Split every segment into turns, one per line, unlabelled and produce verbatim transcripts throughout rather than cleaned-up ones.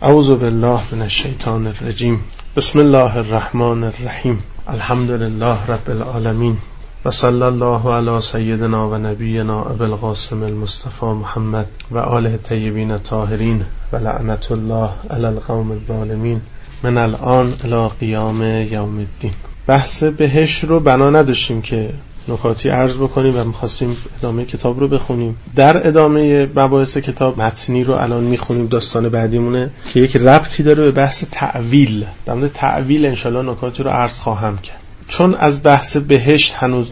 اعوذ بالله من الشیطان الرجیم. بسم الله الرحمن الرحیم. الحمد لله رب العالمین و صلی الله علی سیدنا و نبینا ابی القاسم المصطفى محمد و آله الطیبین الطاهرین و لعنت الله علی القوم الظالمین من الان الی قیام یوم الدین. بحث بهشت رو بنا نداشتیم که نکاتی عرض بکنیم و می‌خواستیم ادامه کتاب رو بخونیم. در ادامه مباحث کتاب متنی رو الان میخونیم، داستان بعدیمونه که یک ربطی داره به بحث تعویل. در مورد تعویل انشالله نکاتی رو عرض خواهم کرد. چون از بحث بهشت هنوز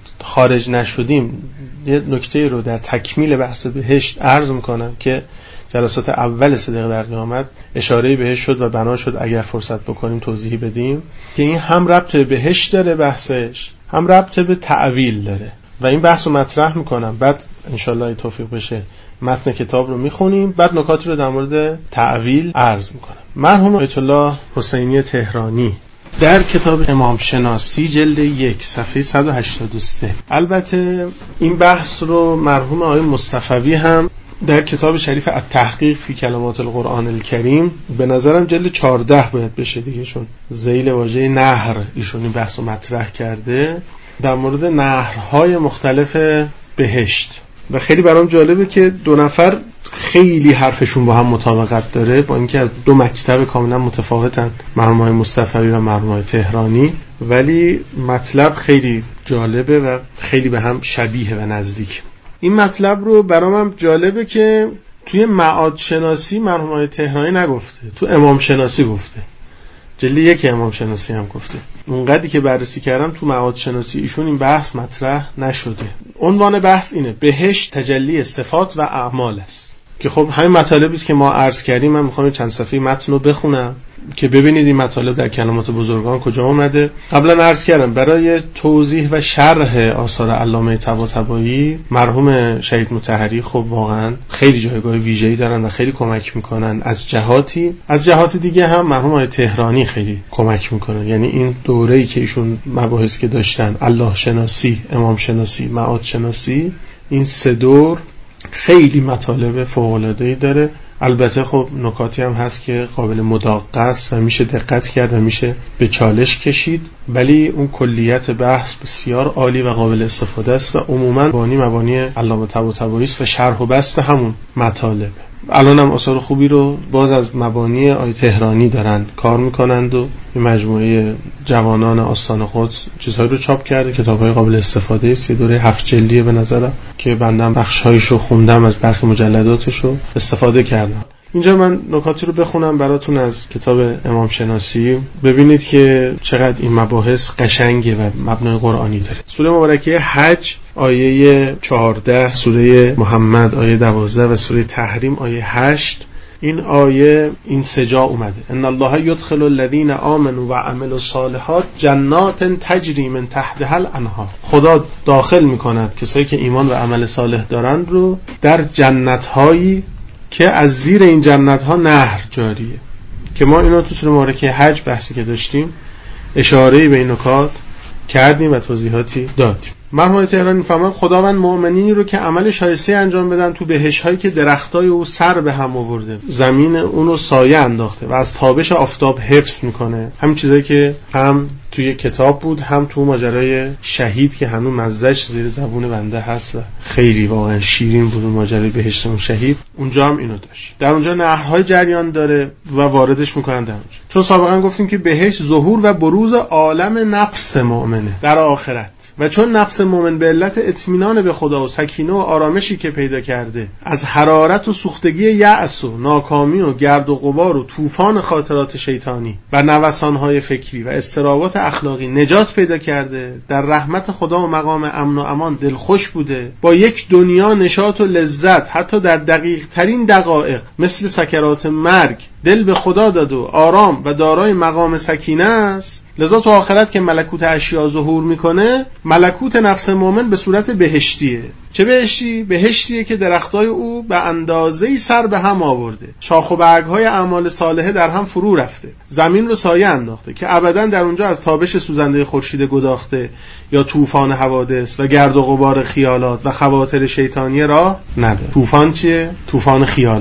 خارج نشدیم، یه نکته رو در تکمیل بحث بهشت عرض میکنم که جلسات اول صدق در قیامت اشاره بهش شد و بنا شد اگر فرصت بکنیم توضیحی بدیم که این هم ربط به بهشت داره بحثش، هم ربط به تعویل داره و این بحث رو مطرح میکنم. بعد انشالله توفیق بشه متن کتاب رو میخونیم، بعد نکاتی رو در مورد تعویل عرض میکنم. مرحوم آیت الله حسینی تهرانی در کتاب امام شناسی جلد یک صفحه صد و هشتاد و سه، البته این بحث رو مرحوم آقای مصطفوی هم در کتاب شریف التحقیق فی کلمات القرآن الکریم، به نظرم جلد چهارده باید بشه دیگه، چون ذیل واژه نهر ایشون این بحث رو مطرح کرده در مورد نهرهای مختلف بهشت و خیلی برام جالبه که دو نفر خیلی حرفشون با هم مطابقت داره، با اینکه از دو مکتب کاملا متفاوتن، مرحوم آقای مصطفوی و مرحوم آقای تهرانی، ولی مطلب خیلی جالبه و خیلی به هم شبیه و نزدیک. این مطلب رو برام هم جالبه که توی معاد شناسی مرحوم آقای تهرانی نگفته، تو امام شناسی گفته، جلد یک امام شناسی هم گفته. اونقدری که بررسی کردم تو معاد شناسی ایشون این بحث مطرح نشده. عنوان بحث اینه: بهشت تجلی صفات و اعمال است، که خب همین مطالبی است که ما عرض کردیم. من میخوام چند صفحه متن رو بخونم که ببینید این مطالب در کلمات بزرگان کجا اومده. قبلا عرض کردم برای توضیح و شرح آثار علامه طباطبایی مرحوم شهید مطهری خب واقعا خیلی جایگاه ویژه‌ای دارن و خیلی کمک میکنن از جهاتی، از جهات دیگه هم مرحوم آقای تهرانی خیلی کمک میکنن. یعنی این دوره‌ای که ایشون مباحث که داشتن، الله شناسی، امام شناسی، معاد شناسی، این سه دور خیلی مطالب فوق‌العاده‌ای داره. البته خب نکاتی هم هست که قابل مداقه است و میشه دقت کرد و میشه به چالش کشید، ولی اون کلیت بحث بسیار عالی و قابل استفاده است و عموما مبانی مبانی علامه طباطبایی است و شرح و بسط همون مطالب. الان هم آثار خوبی رو باز از مبانی آی تهرانی دارن کار میکنند و این مجموعه جوانان آستان قدس چیزهایی رو چاپ کرده، کتاب‌های قابل استفاده است. یه دوره هفت جلدیه به نظرم که بندم بخش‌هایش رو خوندم، از برخی مجلداتش رو استفاده کردم. اینجا من نکاتی رو بخونم براتون از کتاب امام شناسی، ببینید که چقدر این مباحث قشنگه و مبنای قرآنی داره. سوره مبارکه حج آیه چهارده، سوره محمد آیه دوازده و سوره تحریم آیه هشت. این آیه این سجا اومده: ان الله یدخل الذین آمنوا و عملوا الصالحات جنات تجری من تحتها الانهار. خدا داخل میکند کسایی که ایمان و عمل صالح دارند رو در جنت‌هایی که از زیر این جنت‌ها نهر جاریه، که ما اینا تو سوره مبارکه حج بحثی که داشتیم اشاره‌ای به این نکات کردیم و توضیحاتی دادیم. مرحوم تهرانی می‌فرمایند خداوند مؤمنینی رو که عمل شایسته انجام بدن تو بهشت‌هایی که درختای او سر به هم آورده، زمین اون رو سایه انداخته و از تابش آفتاب حفظ میکنه. همین چیزایی که هم توی کتاب بود، هم تو ماجرای شهید که هنوز مزه‌اش زیر زبون بنده هست و خیلی واقعا شیرین بود ماجرای بهشت اون شهید. اونجا هم اینو داشت. در اونجا نهرهای جریان داره و واردش میکنن در اونجا. چون سابقا گفتیم که بهشت ظهور و بروز عالم نفس مؤمنه در آخرت، و چون نفس مؤمن به علت اطمینان به خدا و سکینه و آرامشی که پیدا کرده از حرارت و سوختگی یأس و ناکامی و گرد و غبار و طوفان خاطرات شیطانی و نوسانهای فکری و اضطرابات اخلاقی نجات پیدا کرده، در رحمت خدا و مقام امن و امان دلخوش بوده، با یک دنیا نشاط و لذت حتی در دقیق ترین دقایق مثل سکرات مرگ دل به خدا داد و آرام و دارای مقام سکینه است، لذا تو آخرت که ملکوت اشیا ظهور میکنه، ملکوت نفس مؤمن به صورت بهشتیه. چه بهشتی؟ بهشتیه که درختای او به اندازه‌ای سر به هم آورده، شاخ و برگ‌های اعمال صالحه در هم فرو رفته، زمین رو سایه انداخته که ابداً در اونجا از تابش سوزنده خورشید گداخته یا طوفان حوادث و گرد و غبار خیالات و خواطر شیطانی راه نداره. طوفان چیه؟ طوفان خیالات.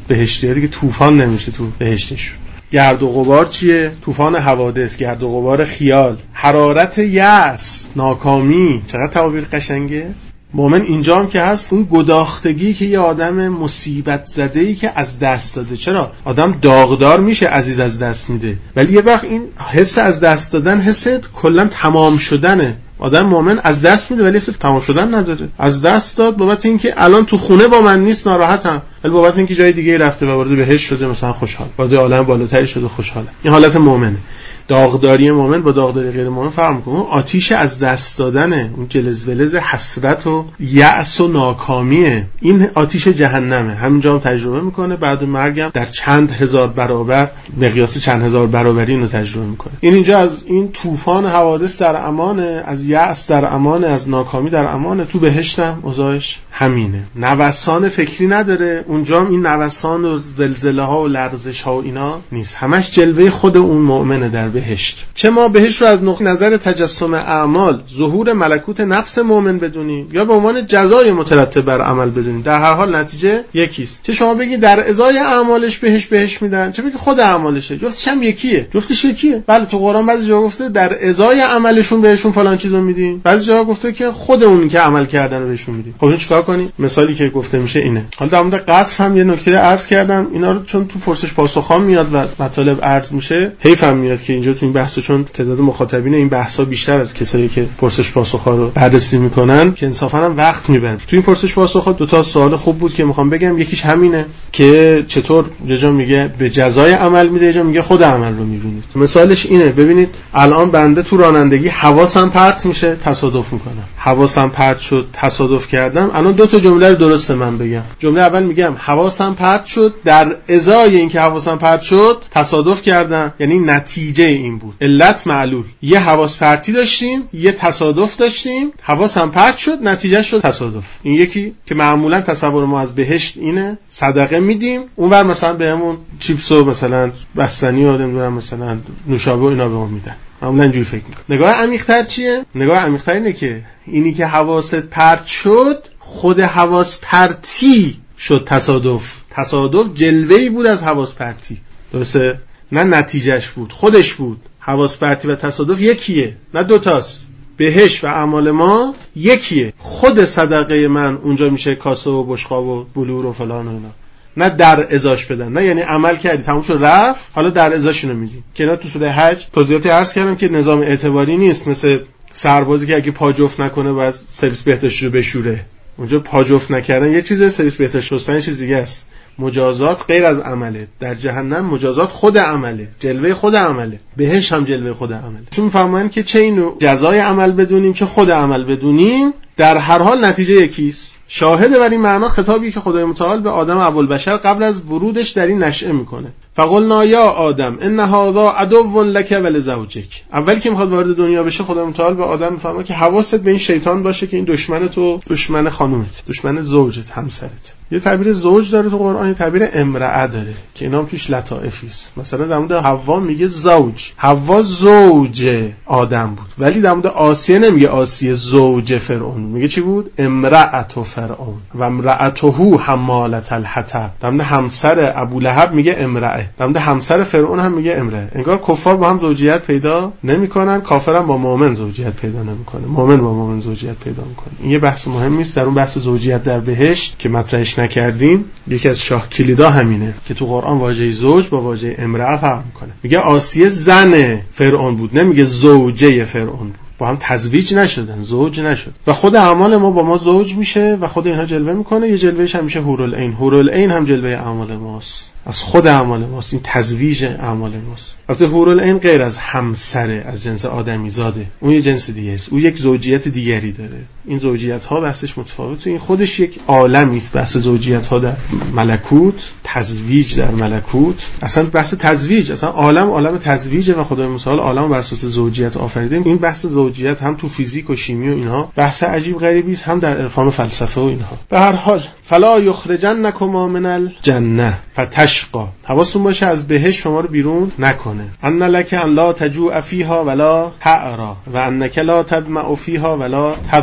بهشتی دیگه طوفان نمیشه تو بهشتشون. گرد و غبار چیه؟ طوفان حوادث، گرد و غبار خیال، حرارت یأس، ناکامی. چقدر تعبیر قشنگه. مومن اینجا هم که هست اون گداختگی که یه آدم مصیبت زده‌ای که از دست داده. چرا؟ آدم داغدار میشه عزیز از دست میده، ولی یه وقت این حس از دست دادن حس کلا تمام شدنه. آدم مومن از دست میده ولی حس تمام شدن نداره. از دست داد بابت اینکه الان تو خونه با من نیست ناراحتم، ولی بابت اینکه جای دیگه رفته و وارد بهشت شده مثلا خوشحال، وارد عالم بالاتری شده خوشحاله. این حالت مومنه. داغداری مومن با داغداری غیر مومن فرق میکنه. اون آتیش از دست دادنه، اون جلز ولز حسرت و یأس و ناکامیه. این آتیش جهنمه. همینجا هم تجربه میکنه، بعد مرگم در چند هزار برابر، مقیاس چند هزار برابری اینو تجربه میکنه. این اینجا از این طوفان حوادث در امانه، از یأس در امانه، از ناکامی در امانه. تو بهشتم اوضاعش همینه. نوسان فکری نداره. اونجا هم این نوسان و زلزله ها و لرزش ها و اینا نیست. همش جلوه خود اون مؤمنه در بهشت. چه ما بهشت رو از نقطه نظر تجسم اعمال، ظهور ملکوت نفس مؤمن بدونیم، یا به عنوان جزای مترتب بر عمل بدونیم، در هر حال نتیجه یکیست. چه شما بگی در ازای اعمالش بهش بهش میدن، چه بگی خود اعمالشه، جفتش هم یکیه. جفتش یکیه. بله تو قرآن بعضی جا گفته در ازای عملشون بهشون فلان چیزو میدین، بعضی جا گفته که خود اون که عمل کردن رو بهشون میدین. خب چیکار کنی؟ مثالی که گفته میشه اینه. حالا در مورد قصر هم یه نکته عرض کردم، اینا رو چون تو پرسش پاسخام میاد و مطالب عرض میشه، حیفم میاد که اینجا تو این بحث، چون تعداد مخاطبین این بحثا بیشتر از کسایی که پرسش پاسخا رو بررسی میکنن که انصافا هم وقت میبره. تو این پرسش پاسخا دو تا سوال خوب بود که میخوام بگم. یکیش همینه که چطور یه جا میگه به جزای عمل میده، یه جا میگه خود عمل رو میبینید. مثالش اینه، ببینید الان بنده تو رانندگی حواسم پرت میشه، تصادف میکنم. حواسم پرت شد، تصادف کردم. الان دو تا جمله رو درسته من بگم. جمله اول میگم حواسم پرت شد، در ازای اینکه حواسم پرت شد تصادف کردم، یعنی نتیجه این بود. علت معلول. یه حواس پرتی داشتیم، یه تصادف داشتیم، حواسم پرت شد، نتیجه شد تصادف. این یکی که معمولا تصور ما از بهشت اینه، صدقه میدیم، اونور مثلا بهمون چیپس و مثلا بستنی و نمیدونم مثلا نوشابه و اینا بهمون میدن. معمولا اینجوری فکر میکنم. نگاه عمیق‌تر چیه؟ نگاه عمیق‌تر اینه که اینی که حواست پرت شد، خود حواس پرتی شد تصادف. تصادف جلوه‌ای بود از حواس پرتی. درسته؟ نه نتیجهش بود، خودش بود. حواس پرتی و تصادف یکیه، نه دوتاست. بهشت و اعمال ما یکیه. خود صدقه من اونجا میشه کاسه و بشقاب و بلور و فلان و اینا، نه در ازاش بدن. نه یعنی عمل کردی تموم شد رفت، حالا در ازاشونو میدیم. که اینا تو سوره حج توضیحاتی عرض کردم که نظام اعتباری نیست، مثل سربازی که اگه پا جفت نکنه باید سرویس بهداشت رو بشوره. اونجا پا جفت نکردن یه چیزه، سرویس بهداشت شستن یه چیز دیگه است. مجازات غیر از عمله. در جهنم مجازات خود عمله، جلوه خود عمله. بهش هم جلوه خود عمله. چون میفهمن که چه اینو جزای عمل بدونیم چه خود عمل بدونیم، در هر حال نتیجه یکیست. شاهد بر این معنا خطابی که خدای متعال به آدم اول‌بشر قبل از ورودش در این نشأه میکنه. فقلنا یا آدم ان هذا عدو لک ولزوجک. اولی که میخواد وارد دنیا بشه خدای متعال به آدم میفهمه که حواست به این شیطان باشه که این دشمن تو، دشمن خانومت، دشمن زوجت، همسرت. یه تعبیر زوج داره تو قرآن، یه تعبیر امرأه داره که اینا هم توش لطائفی است. مثلا در مورد حوا میگه زوج، حوا زوج آدم بود، ولی در مورد آسیه نمیگه آسیه زوج فرعون، میگه چی بود؟ امرأة فرعون و امرأته حمالة الحطب. در مورد همسر ابولهب میگه امرأه، در مورد همسر فرعون هم میگه امرأه. انگار کفار با هم زوجیت پیدا نمیکنن، کافر هم با مؤمن زوجیت پیدا نمیکنه، مؤمن با مؤمن زوجیت پیدا میکنه. این یه بحث مهمی است. در اون بحث زوجیت در بهشت که مطرحش نکردیم، یکی از شاه کلیدا همینه که تو قرآن واژه زوج با واژه امرأه فرق میکنه. میگه آسیه زن فرعون بود، نمیگه زوجه فرعون بود. با هم تزویج نشدن، زوج نشد. و خود اعمال ما با ما زوج میشه و خود اینها جلوه میکنه. یه جلوهش هم میشه حورالعین. حورالعین هم جلوه اعمال ماست، از خود اعمال ماست. این تزویج اعمال ماست. البته حورالعین غیر از همسره، از جنس آدمی زاده، اون یه جنس دیگری است، اون یک زوجیت دیگری داره. این زوجیت ها بحثش متفاوته. این خودش یک عالمی است. بحث زوجیت ها در ملکوت، تزویج در ملکوت، اصلا بحث تزویج، اصلا عالم عالم تزویجه و خدای متعال عالم بر اساس زوجیت آفریده. این بحث زوجیت هم تو فیزیک و شیمی و اینها بحث عجیب غریبی است، هم در عرفان و فلسفه و اینها. به هر حال فلا یخرجنکما من الجنه فتشقى. حواستون باشه از بهشت شما رو بیرون نکنه. ان لک ان لا تجوع فیها ولا تعرا و انک لا تظمأ فیها ولا تضحا.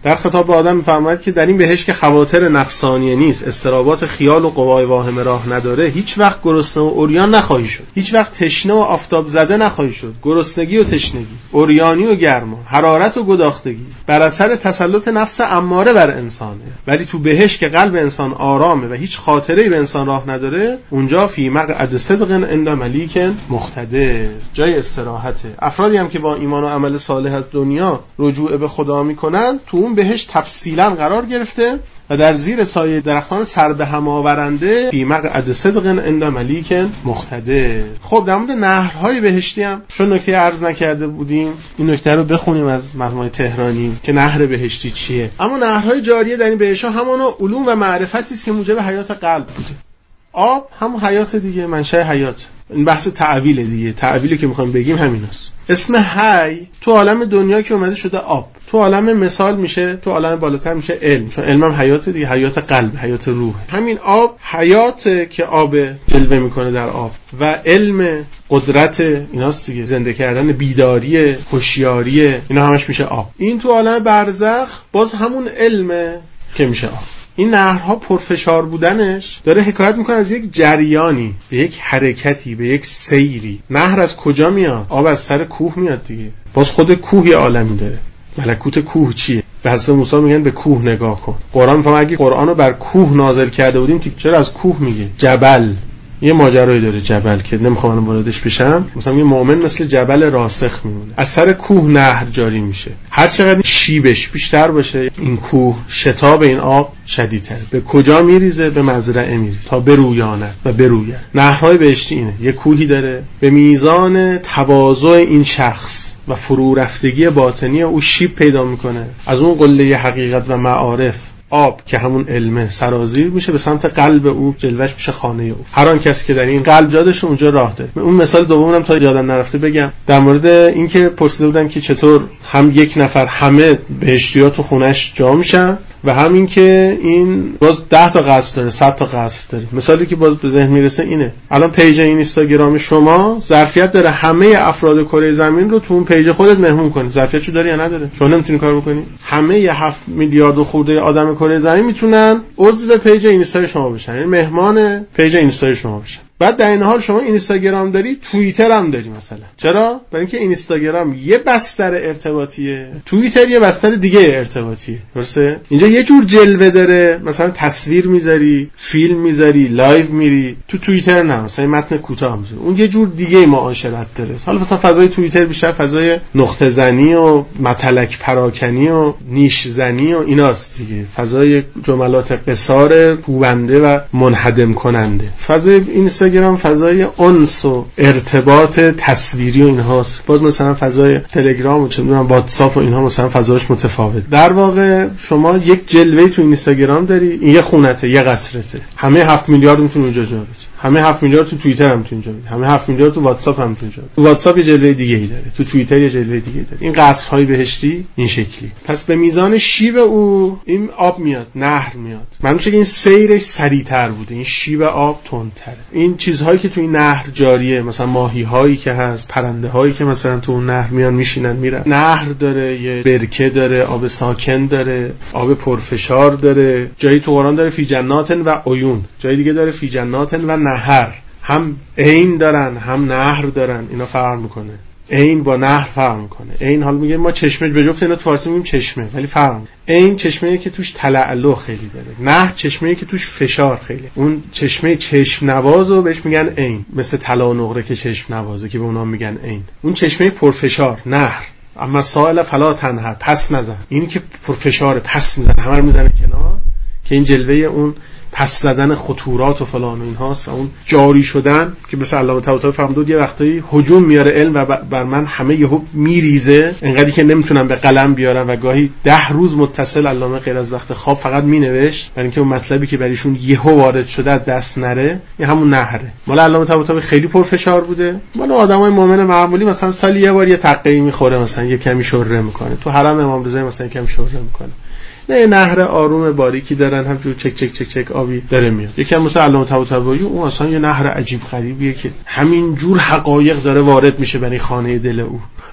در خطاب به آدم میفرماید که در این بهشت که خواطر نفسانیه نیست، استرابات خیال و قوای واهمه راه نداره، هیچ وقت گرسنه و عریان نخواهی شد، هیچ وقت تشنه و آفتاب زده نخواهی شد. گرسنگی و تشنگی، عریانی و گرما، حرارت و گداختگی بر اثر تسلط نفس اماره بر انسانه. ولی تو بهشت که قلب انسان آرامه و هیچ خاطره‌ای به انسان راه نداره، اونجا فی مقعد صدق عند ملیک مقتدر، جای استراحته. افرادی هم که با ایمان و عمل صالح از دنیا رجوع به خدا میکنن، تو اون بهشت تفصیلا قرار گرفته و در زیر سایه درختان سر به هم آورنده فی مقعد صدق عند ملیک مقتدر. خب در مورد نهرهای بهشتی هم چون نکته عرض نکرده بودیم، این نکته رو بخونیم از مرحوم تهرانی که نهر بهشتی چیه. اما نهرهای جاریه در این بهشت ها همانا علوم و معرفتی است که موجب حیات قلب بوده. آب همون حیات دیگه، منشأ حیات. این بحث تعویل دیگه، تعویلی که میخوایم بگیم همیناست. اسم حی تو عالم دنیا که اومده شده آب، تو عالم مثال میشه، تو عالم بالاتر میشه علم، چون علم هم حیات دیگه، حیات قلب، حیات روح. همین آب حیات که آب جلوه میکنه در آب و علم قدرت ایناست دیگه، زنده کردن، بیداری، هوشیاری، اینا همش میشه آب. این تو عالم برزخ باز همون علمه که میشه آب. این نهرها پرفشار بودنش داره حکایت میکنه از یک جریانی، به یک حرکتی، به یک سیری. نهر از کجا میاد؟ آب از سر کوه میاد دیگه. باز خود کوه یه عالمی داره. ملکوت کوه چیه؟ به حضرت موسی میگن به کوه نگاه کن. قرآن فهم اگه قرآن رو بر کوه نازل کرده بودیم چرا از کوه میگه؟ جبل. یه ماجرایی داره جبل که نمیخوام الان واردش بشم. مثلا یه مؤمن مثل جبل راسخ میمونه، از سر کوه نهر جاری میشه. هر چقدر شیبش بیشتر باشه این کوه، شتاب این آب شدیدتر. به کجا میریزه؟ به مزرعه میریزه تا برویاند و بروید. نهرهای بهشتی اینه، یه کوهی داره به میزان تواضع این شخص و فرو رفتگی باطنی او شیب پیدا میکنه. از اون قله حقیقت و معارف آب که همون علمه سرازیر میشه، به سمت قلب او جلوش میشه خانه او. هر آن کسی که در این قلب جادش اونجا راه داره. اون مثال دومم تا یادم نرفته بگم، در مورد اینکه پرسیده بودم که چطور هم یک نفر همه بهشتی‌ها تو خونش جا میشن و همین که این باز ده تا قصر داره، صد تا قصر داره. مثالی که باز به ذهن میرسه اینه، الان پیج این اینستاگرام شما ظرفیت داره همه افراد کره زمین رو تو اون پیج خودت مهمون کنی. ظرفیتشو داره یا نداره؟ شما نمیتونی کار بکنی. همه هفت میلیارد خورده آدم کره زمین میتونن عضو پیج اینستا شما بشن، یعنی مهمان پیج اینستا شما بشن. بعد در این حال شما اینستاگرام داری، توییتر هم داری مثلا. چرا؟ برای اینکه اینستاگرام یه بستر ارتباطیه، توییتر یه بستر دیگه ارتباطیه. درسته؟ اینجا یه جور جلوه داره، مثلا تصویر میذاری، فیلم میذاری، لایو میری. تو توییتر نه، مثلا متن کوتاه میذاری. اون یه جور دیگه معاشرت داره. حالا مثلا فضای توییتر بیشتر فضای نقطه زنی و متلک پراکنی و نیش زنی و ایناست دیگه. فضای جملات قصار کوبنده و منهدم کننده. فضای اینستاگرام فضای انس و ارتباط تصویری و اینهاست. باز مثلا فضای تلگرام و چه میدونم واتساپ و اینها مثلا فضاش متفاوت. در واقع شما یک جلوه تو اینستاگرام داری، این یه خونته، یه قصرته. همه هفت میلیارد میتونه اونجا جا بشه. همه هفت میلیارد تو توییتر هم میتونه جا بشه. همه هفت میلیارد تو واتساپ هم میتونه جا بشه. تو واتساپ یه جلوه دیگه ای داره، تو توییتر یه جلوه دیگه ای داره. این قصرهای بهشتی این شکلی. پس به میزان شیب او این آب میاد، نهر میاد. معلومه که این سیرش سریعتر بوده، این شیب آب تندتره. این چیزهایی که تو این نهر جاریه، مثلا ماهی هایی که هست، پرنده هایی که مثلا تو اون نهر میان میشینن میرن. نهر داره، یه برکه داره، آب ساکن داره، آب پرفشار داره. جایی تو قرآن داره فی جناتن و عیون، جایی دیگه داره فی جناتن و نهر. هم عین دارن هم نهر دارن. اینا فرق میکنه. عین با نهر فرق میکنه. عین حال میگه ما چشمه به جفت اینا تو فارسی میگیم چشمه، ولی فرق. عین چشمه‌ای که توش تلألؤ خیلی داره. نهر چشمه‌ای که توش فشار خیلی. اون چشمه چشم نوازو بهش میگن عین، مثل طلا و نقره که چشم نوازه که به اونها میگن عین. اون چشمه پرفشار نهر. اما سائل فلا تنهر، پس نزن. اینی که پرفشار پس میزنه، همه رو میزنه کنار، که این جلوه اون پس زدن خطورات و فلان و اینهاست و اون جاری شدن که مثلا علامه طباطبایی فرمود یه وقتایی هجوم میاره علم و بر من همه یهو میریزه، انقدری که نمیتونم به قلم بیارم و گاهی ده روز متصل علامه غیر از وقت خواب فقط مینوشت برای اینکه اون مطلبی که برایشون یهو وارد شده از دست نره. این همون نهره. مال علامه طباطبایی خیلی پرفشار بوده. مال آدمای مؤمن معمولی مثلا سالی یه بار یه تقی میخوره، مثلا یه کمی شوره میکنه. تو حرم امام رضا مثلا کمی شوره میکنه. نه، نهر آروم باریکی دارن، همجور چک چک چک چک آبی داره میاد. یکی مثلا علامه طباطبایی اون اصلا یه نهر عجیب غریبیه که همین جور حقایق داره وارد میشه برای خانه دل او.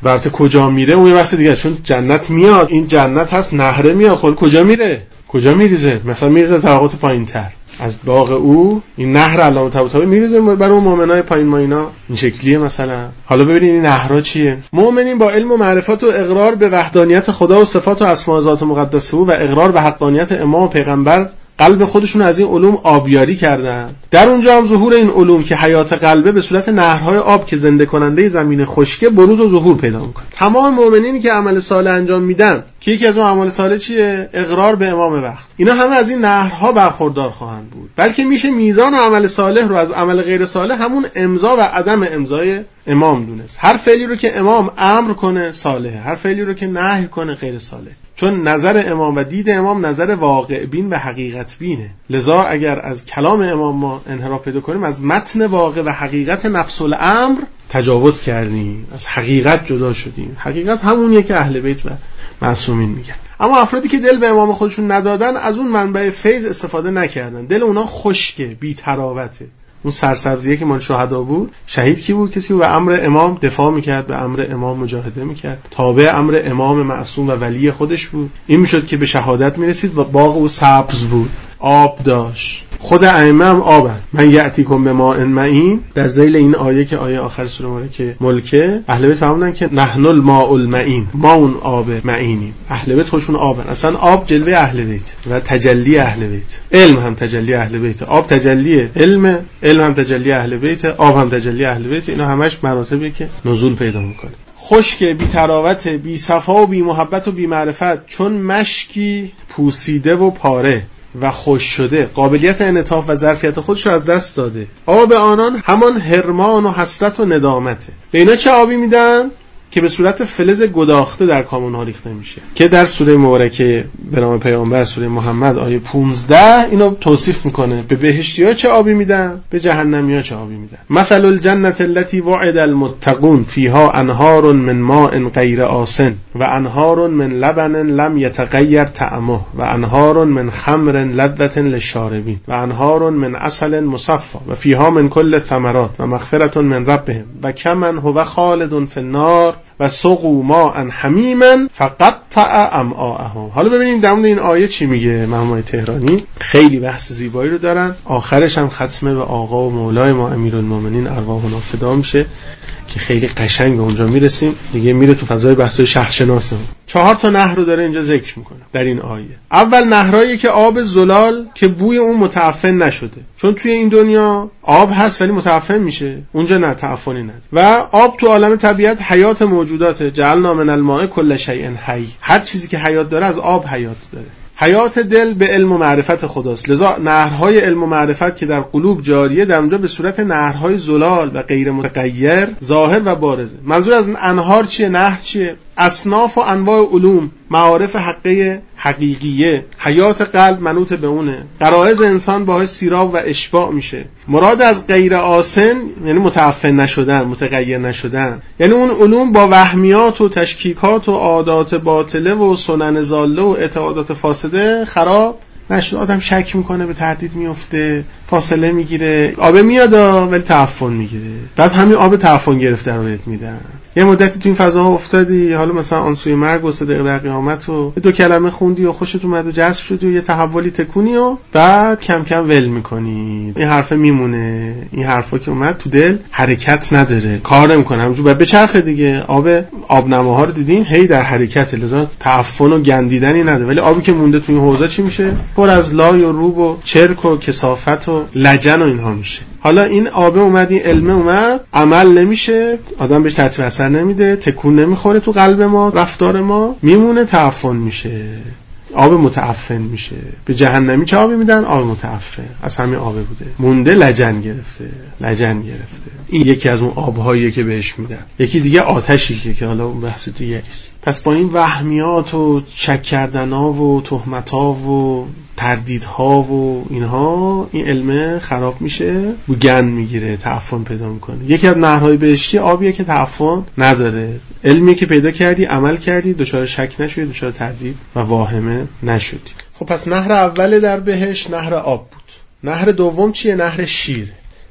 البته کجا میره اون یه بحث دیگه، چون جنت میاد، این جنت هست، نهره میاد، خود کجا میره؟ کجا میریزه؟ مثلا میریزه طبقات پایینتر از باغ او، این نهر علامه طباطبایی میریزه برای اون مؤمنای پایین ما اینا این شکلیه مثلا. حالا ببینید این نهرها چیه؟ مؤمنین با علم و معرفت و اقرار به وحدانیت خدا و صفات و اسماء ذات مقدسه او و اقرار به حقانیت امام و پیغمبر قلب خودشون از این علوم آبیاری کردن. در اونجا هم ظهور این علوم که حیات قلبه به صورت نهرهای آب که زنده کننده زمین خشکه بروز و ظهور پیدا میکنه. تمام مؤمنینی که عمل صالح انجام میدن که یکی از اون اعمال صالح چیه؟ اقرار به امام وقت، اینا همه از این نهرها برخوردار خواهند بود. بلکه میشه میزان عمل صالح رو از عمل غیر صالح همون امضا و عدم امضای امام دونست. هر فعلی رو که امام امر کنه صالحه، هر فعلی رو که نهی کنه غیر صالح. چون نظر امام و دید امام نظر واقع بین و حقیقت بینه. لذا اگر از کلام امام ما انحراف پیدا کنیم، از متن واقع و حقیقت نفس الامر تجاوز کردیم، از حقیقت جدا شدیم. حقیقت همونیه که اهل بیت و معصومین میگن. اما افرادی که دل به امام خودشون ندادن از اون منبع فیض استفاده نکردن. دل اونا خشکه، بی تراوته. اون سرسبزیه که مال شهدا بود، شهید کی بود؟ کسی به امر امام دفاع میکرد، به امر امام مجاهده میکرد، تابع امر امام معصوم و ولی خودش بود. این میشد که به شهادت میرسید و باغ او سبز بود، آب داشت. خود ائمه هم آبن. من یأتیکم بماء معین، در ذیل این آیه که آیه آخر سوره مبارکه ملکه، اهل بیت فهمیدن که نحن الماء المعین، ما اون آب معینیم. اهل بیت خودشون آبن. اصلا آب جلوه اهل بیت و تجلی اهل بیت. علم هم تجلی اهل بیت، آب تجلی علم، علم هم تجلی اهل بیت، آب هم تجلی اهل بیت. اینا همش مراتبی که نزول پیدا میکنه. خشک، بی تراوت، بی صفا و بی محبت و بی معرفت، چون مشکی پوسیده و پاره و خوش شده، قابلیت انعطاف و ظرفیت خودش رو از دست داده. آب آنان همان حرمان و حسرت و ندامته. به اینا چه آبی میدن؟ که به صورت فلز گداخته در کام اونها ریخته میشه، که در سوره مبارکه به نام پیامبر سوره محمد آیه پانزده اینو توصیف میکنه. به بهشتی‌ها چه آبی میدن؟ به جهنمی‌ها چه آبی میدن؟ مثل الجنة التي وعد المتقون فيها انهار من ماء غیر آسن و انهار من لبن لم يتغیر طعمه و انهار من خمر لذة للشاربین و انهار من عسل مصفى و فيها من كل الثمرات و مغفرة من ربهم و کمن هو خالد فی النار و سقوا ماء حمیما فقطع امعاءهم. حالا ببینید در مورد این آیه چی میگه محمد تهرانی. خیلی بحث زیبایی رو دارن، آخرش هم ختمه به آقا و مولای ما امیرالمومنین ارواحنا فدا میشه که خیلی قشنگ به اونجا میرسیم دیگه، میره تو فضای بحث شهرشناسه. چهار تا نهر رو داره اینجا ذکر میکنه در این آیه. اول نهرایی که آب زلال که بوی اون متعفن نشده، چون توی این دنیا آب هست ولی متعفن میشه، اونجا نه، تعفنی نداره. و آب تو عالم طبیعت حیات موجودات، جعلنا من الماء کل شیء حی، هر چیزی که حیات داره از آب حیات داره. حیات دل به علم و معرفت خداست. لذا نهرهای علم و معرفت که در قلوب جاریه در اونجا به صورت نهرهای زلال و غیر متغیر ظاهر و بارزه. منظور از انهار چیه؟ نهر چیه؟ اصناف و انواع علوم، معارف حقه حقیقیه، حیات قلب منوط به اونه، غرایز انسان باهاش سیراب و اشباع میشه. مراد از غیر آسن یعنی متعفن نشدن، متغیر نشدن، یعنی اون علوم با وهمیات و تشکیکات و عادات باطله و سنن ضاله و اعتقادات فاسده خراب نشد. آدم شک میکنه، به تردید میفته، فاصله میگیره، آب میاد ولی تعفن میگیره، بعد همین آب تعفن گرفته رو بهت میدن. یه مدتی تو این فضاها افتادی، حالا مثلا آن سوی مرگ و صدق در قیامت و دو کلمه خوندی و خوشت اومد و جذب شدی و یه تحولی تکونی و بعد کم کم ول میکنی، این حرفه میمونه، این حرفا که اومد تو دل حرکت نداره، کار نمیکنه، همونجوری بعد بچرخه دیگه. آب آبنماها رو دیدین هی در حرکت، لذا تعفن و گندیدنی نداره. ولی آبی که مونده تو این حوضه چی میشه؟ پر از لای و روب و چرک و کثافت و لجن و اینها میشه. حالا این آب اومد، این علم اومد، عمل نمیشه، آدم بهش ترتیب اثر نمیده، تکون نمیخوره تو قلب ما، رفتار ما میمونه، تعفن میشه، آب متعفن میشه. به جهنمی چه آبی میدن؟ آب متعفن، از همین آبه بوده، مونده لجن گرفته، لجن گرفته. این یکی از اون آبهاییه که بهش میدن. یکی دیگه آتشی که که حالا اون بحث دیگه است. پس با این وهمیات و شک کردن‌ها و تهمت‌ها و تردیدها و اینها، این علم خراب میشه، و گند میگیره، تعفن پیدا میکنه. یکی از نهرهای بهشتی آبیه که تعفن نداره، علمی که پیدا کردی، عمل کردی، دچار شک نشدی، دچار تردید و واهمه نشدی. خب پس نهر اول در بهشت نهر آب بود. نهر دوم چیه؟ نهر شیر.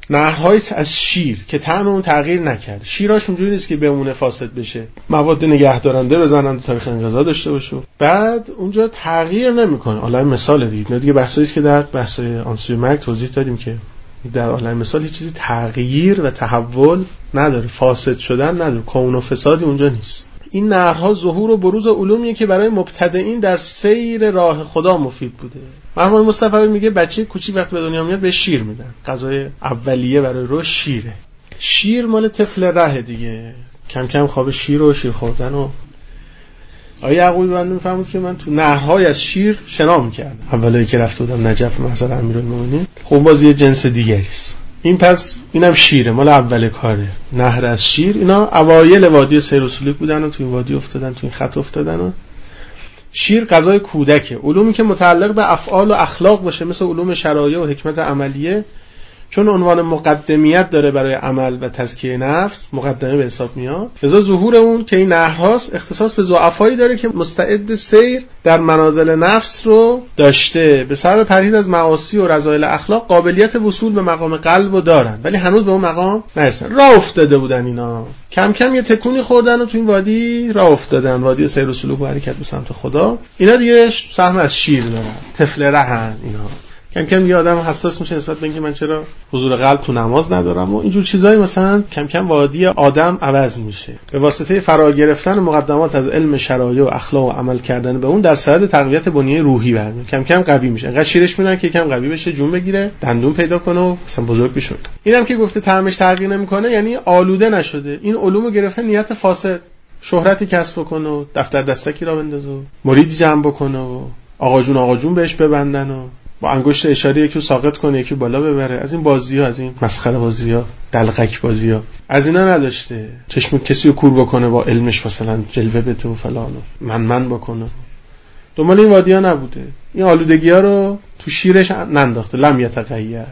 نهرهای از شیر که طعم اون تغییر نکرده، شیراش اونجوری نیست که بمونه فاسد بشه، مواد نگهدارنده بزنن تاریخ انقضا داشته باشه، بعد اونجا تغییر نمیکنه. حالا مثال دیگه دیگه بحثایی است که در بحث آنسوی مرگ توضیح دادیم که در عالم مثال هیچ چیزی تغییر و تحول نداره، فاسد شدن نداره، کون و فسادی اونجا نیست. این نهرها ظهور و بروز علومیه که برای مبتدئین در سیر راه خدا مفید بوده. مرحوم مصطفی میگه بچه کوچیک وقتی به دنیا میاد به شیر میدن، غذای اولیه برای رشد شیره. شیر مال طفل ره دیگه، کم کم خواب شیر و شیر خوردن. و آقای یعقوبی بنده میفهمید که من تو نهرهای از شیر شنا میکردم اولایی که رفته بودم نجف محضر امیرالمومنین. خب باز یه جنس دیگری است این، پس اینم شیره، مال اول کاره. نهر از شیر، اینا اوایل وادی سیر و سلوک بودن و تو این وادی افتادن، تو این خط افتادن. و شیر غذای کودکه. علومی که متعلق به افعال و اخلاق باشه مثل علوم شرایع و حکمت عملیه، چون عنوان مقدمیت داره برای عمل و تزکیه نفس، مقدمه به حساب میاد. لذا ظهور اون که این نهرهاست اختصاص به ضعفایی داره که مستعد سیر در منازل نفس رو داشته، به سبب پرهیز از معاصی و رذایل اخلاق قابلیت وصول به مقام قلب رو دارن، ولی هنوز به اون مقام نرسیدن. راه افتاده بودن اینا، کم کم یه تکونی خوردن و تو این وادی راه افتادن، وادی سیر و سلوک و حرکت به سمت خدا. اینا دیگه سهم از شیر دارن، طفل رهن اینا. کم کم یه آدم حساس میشه نسبت به اینکه من چرا حضور قلب تو نماز ندارم و اینجور چیزایی. مثلا کم کم وادی آدم عوض میشه به واسطه فرا گرفتن مقدمات از علم شرایع و اخلاق و عمل کردن به اون در صدد تقویت بنیه روحی برمیاد. کم کم قوی میشه، انقدر شیرش میدن که کم قوی بشه، جون بگیره، دندون پیدا کنه و مثلا بزرگ بشه. اینم که گفته طعمش تغییر نمیکنه یعنی آلوده نشده. این علومو گرفته نیت فاسد، شهرتی کسب کنه و دفتر دستکی را بندازه و مریدی جمع بکنه و آقا جون آقا جون بهش ببندن و با انگشت اشاره یکی رو ساقط کنه یکی بالا ببره. از این بازی‌ها، از این مسخره بازی‌ها، دلقک بازی‌ها، از اینا نداشته. چشم کسی رو کور بکنه با علمش، مثلا جلوه بده و فلان و من من بکنه. دنبال این وادی‌ها نبوده. این آلودگی‌ها رو تو شیرش ننداخته. لم یتغیر.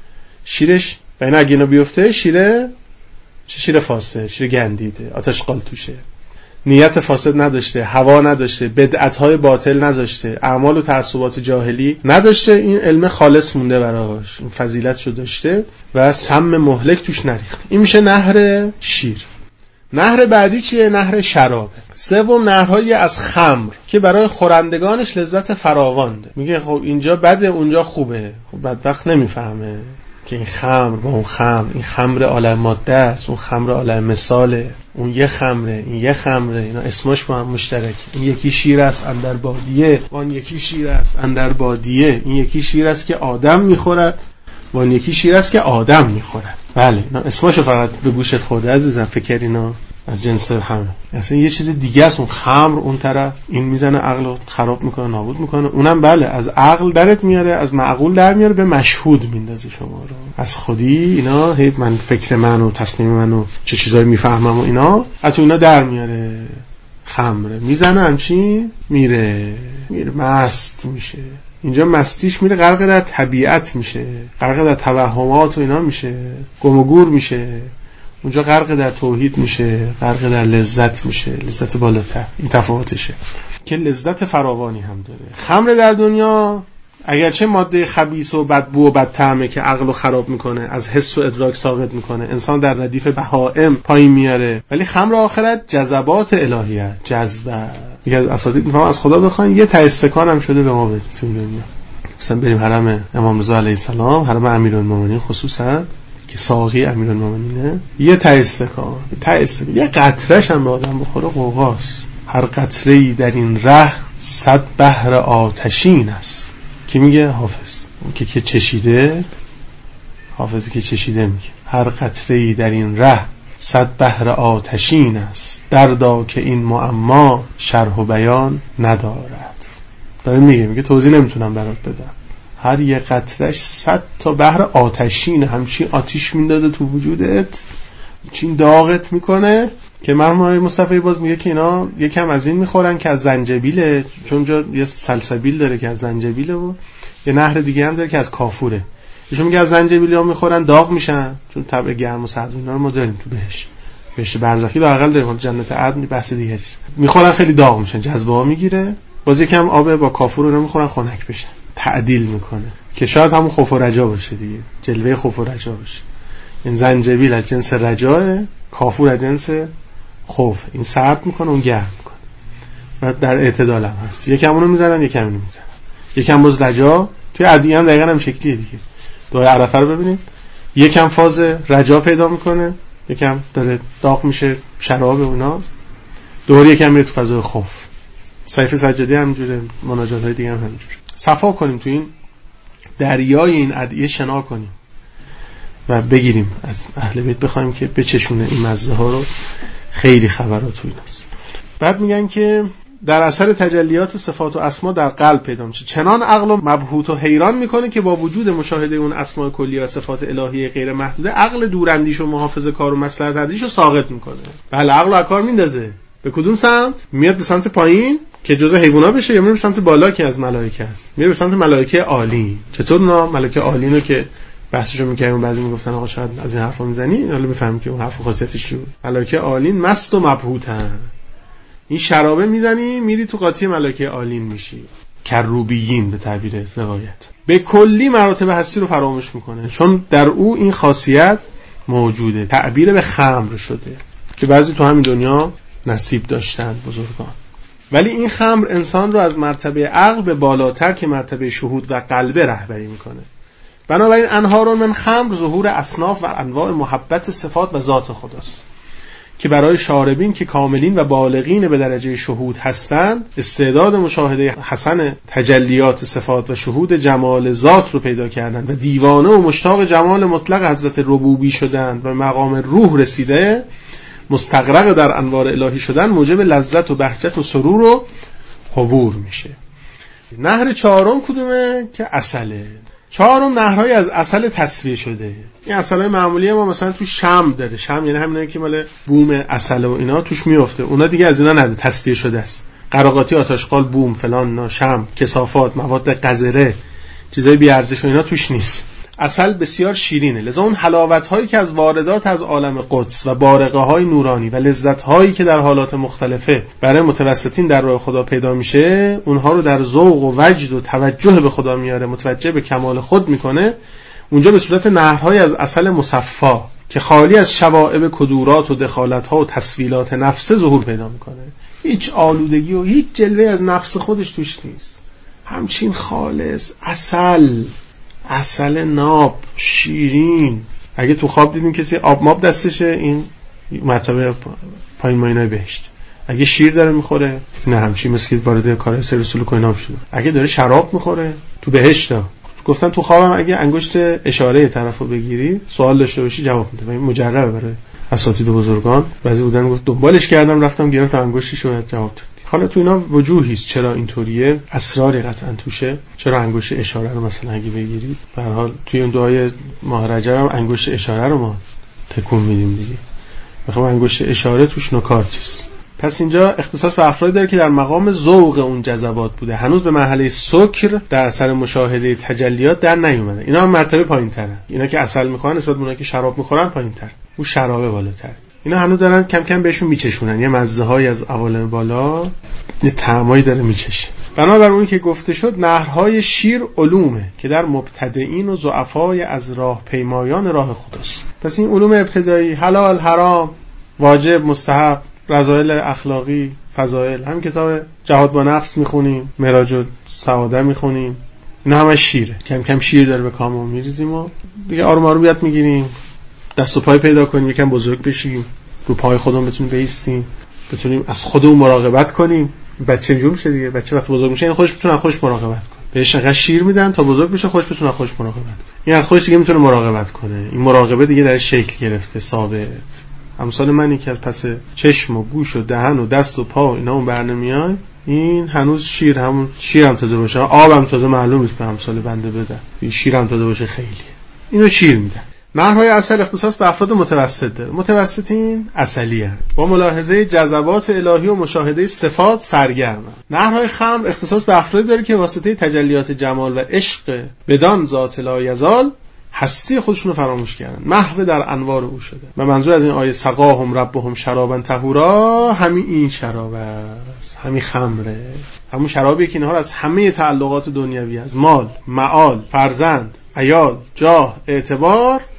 شیرش بین اگه اینا بیفته، شیره شیر فاسد، شیر گندیده، آتش قال توشه. نیت فاسد نداشته، هوا نداشته، بدعت‌های باطل نذاشته، اعمال و تعصبات جاهلی نداشته. این علم خالص مونده براش، این فضیلتشو داشته و سم مهلک توش نریخته. این میشه نهر شیر. نهر بعدی چیه؟ نهر شرابه. سوم نهرهایی از خمر که برای خورندگانش لذت فراوان ده. میگه خب اینجا بده اونجا خوبه. خب بدبخت نمیفهمه که این خمر با اون خمر، این خمر عالم ماده است، اون خمر عالم مثاله، اون یه خمره، این یه خمره، اینا اسمش با هم مشترک. این یکی شیر است اندر بادیه، وان یکی شیر است اندر بادیه. این یکی شیر است که آدم میخورد، وان یکی شیر است که آدم میخورد. بله اینا اسمشو فقط به گوشت خورده عزیزم، فکر اینا از جنس همه. اصلا یه چیز دیگه است اون خمر، اون طرف این میزنه عقلو خراب میکنه، نابود میکنه. اونم بله از عقل درت میاره، از معقول در میاره، به مشهود میندازه شما رو. از خودی اینا هی من فکر من و تصمیم من و چه چیزایی میفهمم و اینا از اینا در میاره. خمره میزنه همچین میره میره مست میشه. اینجا مستیش میره غرق در طبیعت میشه، غرق در توهمات و اینا میشه، گم و گور میشه. اونجا غرق در توحید میشه، غرق در لذت میشه، لذت بالاتر. این تفاوتشه که لذت فراوانی هم داره. خمر در دنیا اگرچه ماده خبیث و بدبو و بدطعمه که عقلو خراب میکنه، از حس و ادراک ساقط میکنه، انسان در ردیف بهائم پایین میاره، ولی خمر آخرت جذبات الهیه، جذبه. دیگه اساتید میفهمن از خدا بخواین یه ته استکان هم شده به ما بدید تو دنیا. مثلا بریم حرم امام رضا علیه السلام، حرم امیرالمومنین خصوصا که ساقی امیرالمومنینه، یه ته استکان، ته استکان یه قطره‌ش هم به آدم بخوره قوقاست. هر قطره‌ای در این ره صد بحر آتشین است. کی میگه؟ حافظ. اون که که چشیده، حافظی که چشیده میگه هر قطره‌ای در این ره صد بحر آتشین است، دردا که این معما شرح و بیان ندارد. داره میگه میگه توضیح نمیتونم برات بدم. هر یه قطرهش صد تا بحر آتشین، همچین آتیش میندازه تو وجودت، چین داغت میکنه. که مرحوم مصطفی باز میگه که اینا یکم از این میخورن که از زنجبیله، چون جا یه سلسبیل داره که از زنجبیله و یه نهر دیگه هم داره که از کافوره. ایشون میگه از زنجبیل ها میخورن داغ میشن، چون طبع گرم و سرد اینا رو ما داریم تو بهش بهش برزخی لااقل داریم، جنت عدن بحث دیگه است. میخورن خیلی داغ میشن، جذبه ها میگیره، باز یکم آب با کافور رو میخورن خنک بشن، تعدیل میکنه که شاید همون خوف و رجا باشه دیگه، جلوه خوف و رجا باشه. این زنجبیل از جنس رجاه، کافور از جنس خوف. این سرد میکنه اون گرم میکنه و در اعتدال هم هست. یکم اونو میزنن یکم اینو میزنن. یکم باز رجا توی ادعیه هم دقیقاً هم شکلیه دیگه. دعای عرفه رو ببینید، یکم فاز رجا پیدا میکنه، یکم داره داغ میشه شراب اوناست، دوباره یکم میره تو فضای خوف. صحیفه سجاده همینجوره، مناجات های دیگه هم همینجوره. صفا کنیم تو این دریای این ادعیه، شنا کنیم و بگیریم از اهل بیت، بخوایم که بچشونه این مزه ها رو. خیلی خبرات تو ایناست. بعد میگن که در اثر تجلیات صفات و اسما در قلب پیدا میشه، چنان عقل و مبهوت و حیران میکنه که با وجود مشاهده اون اسماء کلیه و صفات الهیه غیر محدوده، عقل دوراندیش و محافظه‌کار و مصلحت اندیش رو ساقط میکنه. بله، عقل رو از کار میندازه. به کدوم سمت میاد؟ به سمت پایین که جزء حیونا بشه، یا میره به سمت بالا که از ملائکه است؟ میره به سمت ملائکه عالی. چطور اونا ملائکه عالی رو که بحثشو می‌کردیم، بعضی میگفتن آقا چقدر از این حرفا میزنی، حالا بفهمیم که اون حرف خاصیتش چیه. ملائکه عالی مست و مبهوتن. این شرابه میزنی میری تو قاطی ملائکه عالین میشی، کروبیین به تعبیر روایت. به کلی مراتب هستی رو فراموش میکنه، چون در او این خاصیت موجوده. تعبیر به خمر شده که بعضی تو همین دنیا نصیب داشتن بزرگان، ولی این خمر انسان رو از مرتبه عقل به بالاتر که مرتبه شهود و قلبه رهبری میکنه. بنابراین انهار من خمر ظهور اصناف و انواع محبت صفات و ذات خداست که برای شاربین که کاملین و بالغین به درجه شهود هستند، استعداد مشاهده حسن تجلیات صفات و شهود جمال ذات رو پیدا کردند و دیوانه و مشتاق جمال مطلق حضرت ربوبی شدند و مقام روح رسیده، مستغرق در انوار الهی شدن، موجب لذت و بهجت و سرور و حبور میشه. نهر چهارم کدومه؟ که عسله. چهارم نهرهای از عسل تصفیه شده. این عسلای معمولی ما مثلا تو شم داره، شم یعنی همینایی که مال بوم عسل و اینا توش میفته، اونا دیگه از اینا نده، تصفیه شده است. قراقاتی، آتشقال، بوم فلان، نا شم، کثافات، مواد قذره، چیزای بی ارزش و اینا توش نیست. عسل بسیار شیرینه، لذا اون حلاوت هایی که از واردات از عالم قدس و بارقه های نورانی و لذت هایی که در حالات مختلفه برای متوسطین در راه خدا پیدا میشه، اونها رو در ذوق و وجد و توجه به خدا میاره، متوجه به کمال خود میکنه. اونجا به صورت نهرهای از عسل مصفا که خالی از شوائب کدورات و دخالت ها و تسویلات نفس ظهور پیدا میکنه. هیچ آلودگی و هیچ جلوه از نفس خودش توش نیست، همچین خالص عسل، عسل ناب، شیرین. اگه تو خواب دیدین کسی آب ماب دستشه، این مرتبه پایین ماینای بهشت. اگه شیر داره میخوره، نه همچین مثل که وارد کار سرسول کوینام شده. اگه داره شراب میخوره، تو بهشت. گفتن تو خوابم اگه انگشت اشاره طرفو بگیری سوال داشته باشی جواب میده. این مجربه برای اساتید بزرگان. بعضی بودن گفت دنبالش کردم رفتم گرفتم انگشتیشو جواب داد. حالا تو اینا وجوهی است چرا اینطوریه، اسراری قطعا توشه. چرا انگشت اشاره رو مثلا اگه بگیرید، به هر حال توی اون دعای ماه رجب هم انگشت اشاره رو ما تکون میدیم دیگه. بخوام انگشت اشاره توش نکاتی است. پس اینجا اختصاص به افرادی داره که در مقام ذوق اون جذبات بوده، هنوز به مرحله سکر در اثر مشاهده تجلیات در نیومده. اینا هم مرتبه پایین‌تره. اینا که عسل میخورن نسبت به اونایی که شراب میخورن پایین‌تر. اون شرابه بالاتر. اینا هنوز دارن کم کم بهشون میچشونن، یه مزه‌های از عوالم بالا، یه طعمایی داره میچشه. بنابر اون که گفته شد نهرهای شیر علومه که در مبتدئین و ضعفای از راه پیمایان راه خداست. پس این علوم ابتدایی، حلال، حرام، واجب، مستحب، رذایل اخلاقی، فضائل، هم کتاب جهاد با نفس میخونیم، معراج السعاده میخونیم، اینا همه شیره. کم کم شیر داره به کاممون میریزیم و دیگه آروم آروم یاد میگیریم، دست و پای پیدا کنیم، یکم بزرگ بشیم، رو پای خودمون بتونیم بایستیم، بتونیم از خودمون مراقبت کنیم. بچه اینجوری میشه دیگه، بچه وقتی بزرگ میشه این خودش میتونه خودش مراقبت کنه. بهش انقدر شیر میدن تا بزرگ بشه خودش بتونه خودش مراقبت کنه. این از خودش دیگه میتونه مراقبت کنه. این مراقبه دیگه در شکل گرفته، ثابت. امثال منی که از پس چشم و گوش و دهن و دست و پا اینا اون برنمیاد، این هنوز شیر همون شیر هم تازه باشه، آب هم تازه معلوم نیست به امثال بنده بدن، این شیر هم تازه باشه خیلی اینو شیر میدن. نهرهای عسل اختصاص به افراد متوسط داره. متوسطین عسلی هستند، با ملاحظه جذبات الهی و مشاهده صفات سرگرمند. نهرهای خمر اختصاص به افرادی داره که واسطه تجلیات جمال و عشق بدان ذات لا یزال هستی خودشونو فراموش کردن، محو در انوار او شده. و منظور از این آیه سقاهم ربهم شرابا طهورا، همین این شراب است، همین خمره، همون شرابی که اینها از همه تعلقات دنیوی، از مال، معال، فرزند، عیال، جاه، اعتبار،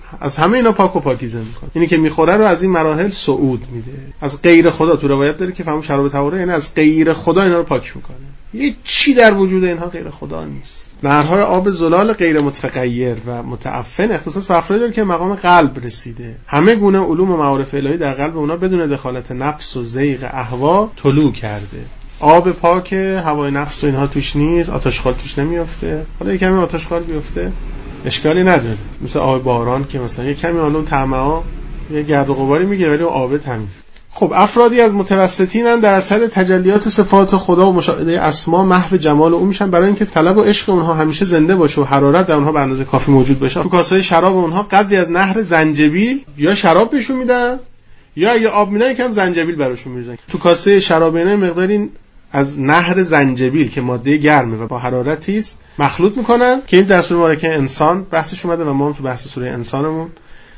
از همه اینا پاک و پاکیزه میکنه. اینی که میخوره رو از این مراحل صعود میده. از غیر خدا تو روایت داره که فهم شراب طهوره، یعنی از غیر خدا اینا رو پاک میکنه. یه چی در وجود اینها غیر خدا نیست. نهرهای آب زلال غیر متغیر و متعفن اختصاص به افرادی داره که مقام قلب رسیده. همه گونه علوم و معارف الهی در قلب اونا بدون دخالت نفس و ذیق اهوا طلوع کرده. آب پاک، هوای نفس و اینها توش نیست، آتشخال توش نمیافته. حالا یه کمی آتشخال بیفته اشکالی نداره، مثل آب باران که مثلا یه کمی اون طعمه ها یه گرد و غباری میگیره ولی آب تمیز. خب افرادی از متوسطینن در اثر تجلیات صفات خدا و مشاهده اسما محو جمال او میشن، برای اینکه طلب و عشق اونها همیشه زنده باشه و حرارت در اونها به اندازه کافی موجود باشه. تو کاسه شراب اونها قدری از نهر زنجبیل یا شراب بهشون میدن یا اگه آب میدن یکم زنجبیل براشون میریزن. تو کاسه شراب اینا مقداری از نهر زنجبیل که ماده گرمه و با حرارتی است مخلوط میکنن که این در سوره مبارکه انسان بحثش اومده و ما هم تو بحث سوره انسانمون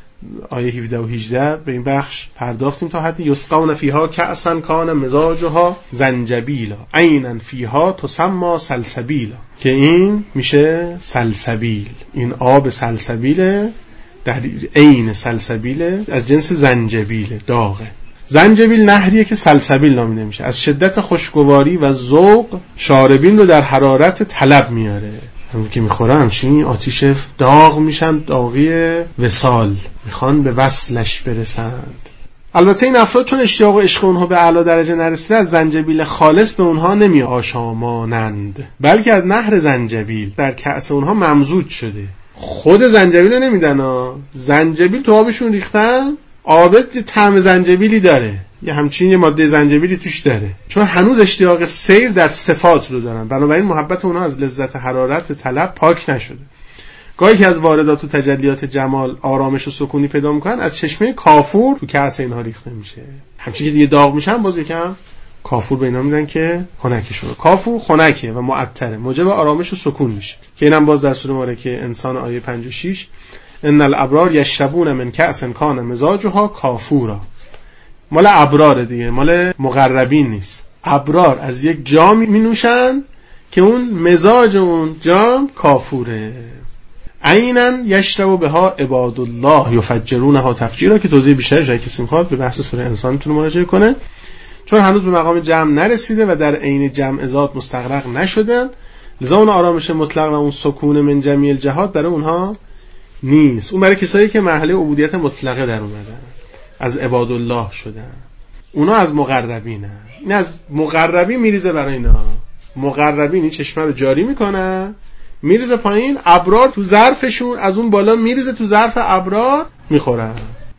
آیه هفده و هجده به این بخش پرداختیم تا حدی. یسقون فیها کأسا کان مزاجها زنجبیلا عینا فیها تسمى سلسبیلا، که این میشه سلسبیل. این آب سلسبیله، در عین سلسبیله، از جنس زنجبیل داغه. زنجبیل نهریه که سلسبیل نامیده میشه. از شدت خوشگواری و ذوق شاربین رو در حرارت طلب میاره. همون که میخوره همچنین آتیش داغ میشن، داغی وصال، میخوان به وصلش برسند. البته این افراد چون اشتیاق و عشق اونها به اعلی درجه نرسیده از زنجبیل خالص به اونها نمی آشامانند، بلکه از نهر زنجبیل در کأس اونها ممزوج شده. خود زنجبیل رو نمیدن ها، زنجبیل تو آبشون ریختن، آبت طعم زنجبیلی داره، یه همچین یه ماده زنجبیلی توش داره، چون هنوز اشتیاق سیر در صفات رو دارن، بنابراین محبت اونها از لذت حرارت طلب پاک نشده. گاهی که از واردات و تجلیات جمال آرامش و سکونی پیدا میکنن، از چشمه کافور تو کأس اینها ریخته میشه. همچین که دیگه داغ میشن باز یکم کافور به اینا میدن که خنکشون. کافور خنکه و معطره، موجب آرامش و سکون میشه، که اینم باز در سوره مبارکه انسان آیه پنج و شش ان الابرار یشربون من کأس کان مزاجها کافورا. مال ابرار دیگه، مال مقربین نیست. ابرار از یک جام می نوشن که اون مزاج اون جام کافوره. عینا یشرب بها عباد الله یفجرونها تفجیرا، که توضیح بیشترش اگه کسی میخواد به بحث سوره انسان میتونه مراجعه کنه، چون هنوز به مقام جمع نرسیده و در عین جمع ذات مستغرق نشدن، لذا اون آرامش مطلق و اون سکون من جمیع الجهات برای اونها نیست. اون برای کسایی که مرحله عبودیت مطلقه در اومدن، از عباد الله شدن، اونا از مقربینن. این از مقربین میریزه برای اینا. مقربین این چشمه رو جاری میکنن، میریزه پایین، ابرار تو ظرفشون از اون بالا میریزه تو ظرف ابرار میخورن.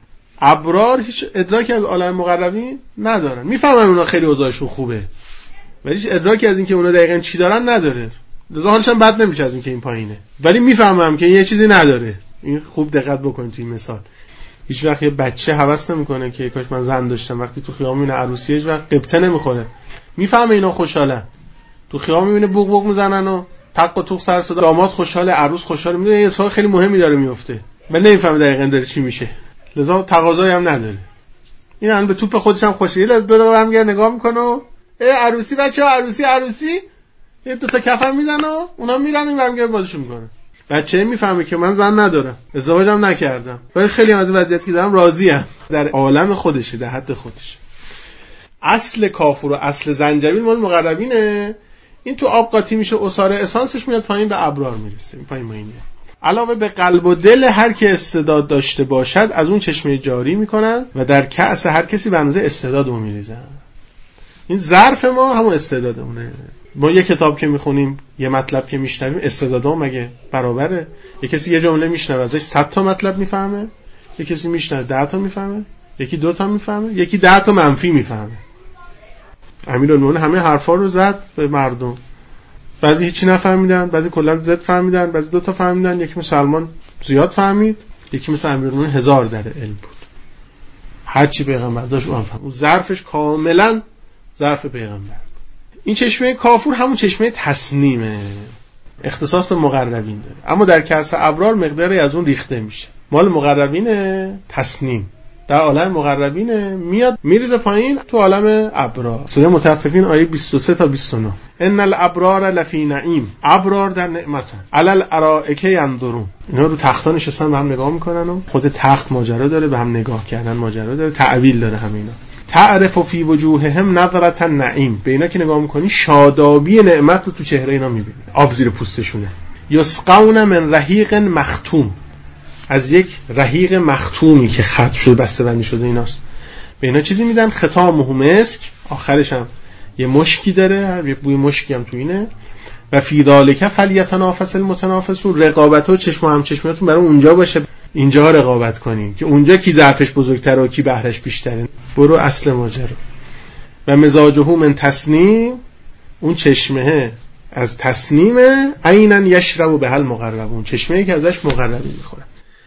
ابرار هیچ ادراکی از عالم مقربین ندارن، میفهمن اونا خیلی اوضاعشون خوبه ولی هیچ ادراکی از این که اونا دقیقاً چی دارن نداره، لذا حالشون بد نمیشه از این که این پایینه، ولی میفهمم که این یه چیزی نداره. این خوب دقت بکنید تو این مثال. هیچ وقت یه بچه هوس نمیکنه که کاش من زن داشتم، وقتی تو خیابون میبینه عروسی هیچ وقت قبطه نمیخوره، میفهمه اینا خوشحالن. تو خیابون میبینه بوق بوق میزنن و تق و توق سر صدا، داماد خوشحاله، عروس خوشحاله، میدونه یه اتفاق خیلی مهمی داره میفته ولی نمیفهمه دقیقاً داره چی میشه، لذا تقاضایی هم نداره. این الان به توپ خودش هم خوشحاله، دو دور هم میگه نگاه میکنه و ای عروسی بچه‌ها عروسی عروسی، یه دو تا کفن میزنه و اونا میرن این ور میگه بازشون میکنه. بچه میفهمه که من زن ندارم، ازدواجم نکردم، ولی خیلی از وضعیتی که دارم راضیم، در عالم خودشه، در حد خودشه. اصل کافور و اصل زنجبیل مال مقربینه. این تو آب قاطی میشه، عصاره اسانسش میاد پایین به ابرار میرسه، این پایین ماینه. علاوه به قلب و دل هر کی استعداد داشته باشد از اون چشمه جاری میکنن و در کأس هر کسی به اندازه استعداد اون میریزن. این ظرف ما همون استعدادمونه. ما یه کتاب که میخونیم، یه مطلب که میشنویم، استعدادام مگه برابره؟ یه کسی یه جمله میشنوه ازش صد تا مطلب میفهمه، یه کسی میشنوه ده تا میفهمه، یکی دو تا میفهمه، یکی ده تا منفی میفهمه. امیرالمومنین همه حرفا رو زد به مردم، بعضی هیچی نفهمیدن، بعضی کلا زد فهمیدن، بعضی دو تا فهمیدن، یکی مثل سلمان زیاد فهمید، یکی مثل امیرالمومنین هزار در علم بود، هر چی پیغمبر داشت اون فهم. اون ظرفش کاملا ظرف پیغمبر. این چشمه کافور همون چشمه تسنیمه، اختصاص به مقربین داره، اما در کأس ابرار مقداری از اون ریخته میشه. مال مقربینه تسنیم، در عالم مقربینه، میاد میریزه پایین تو عالم ابرار. سوره مطففین آیه بیست و سه تا بیست و نه. ان الابرار لفی نعیم، ابرار در نعمتن، علی الارائک ینظرون. اینا رو تختان نشستن به هم نگاه میکنن و خود تخت ماجرا داره، به هم نگاه کردن ماجرا داره، تعویل داره همینا. تعرف فی وجوههم نظرة النعیم، به اینا که نگاه میکنی شادابی نعمت رو تو چهره اینا میبینی، آب زیر پوستشونه. یسقون من رحیق مختوم، از یک رحیق مختومی که ختم شده بسته بندی شده ایناست. به اینا چیزی میدن ختامه مسک، آخرش هم یه مشکی داره، یه بوی مشکی هم تو اینه. و فی ذالک فلیتنافس المتنافسون، رقابت و چشم و همچشمیاتون برای اونجا باشه، اینجا رقابت کنین که اونجا کی ظرفش بزرگتره و کی بهرش بیشتره. برو اصل ماجرا. و مزاجه من تسنیم، اون چشمه از تسنیمه، عینن یشرب بها المقربون، چشمه‌ای که ازش مقربین میخورن.